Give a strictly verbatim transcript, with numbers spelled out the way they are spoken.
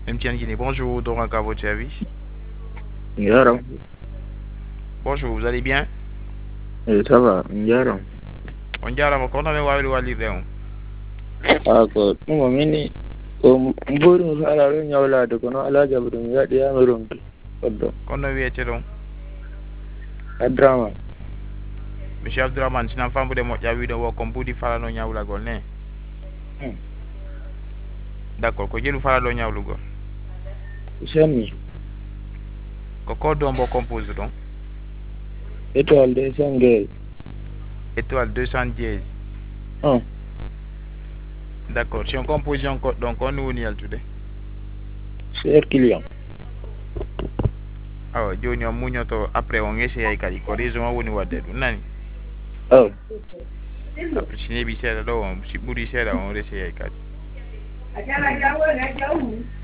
Mtiangini, bonjour, donc à votre service. Yaro, Bonjour, vous allez bien? eh, ça va, Yaro. On dirait qu'on a wali wali réon. Ako, mo mini, ko mbori mo sala ro nyawla de kono ala jabru mi yadi ya meron koddo. Qu'on a vu donc. Adrama. Monsieur Abdurrahman, si n'en femme de moi, y'a vu de voir comme Boudi Fala no Yaoula Golne. D'accord, que je nous fala lo Yaoula Gol. Semi, Coco dombo compose donc. étoile de Sengel. Étoile deux cent dix. Oh, D'accord, si on compose encore, donc on nous y a tout. c'est client. Ah, Johnny, on mouille après on essaie à y ko raison on woni wadde dum nani. Oh, Après si nebi séda do on si buri séda on essaie à y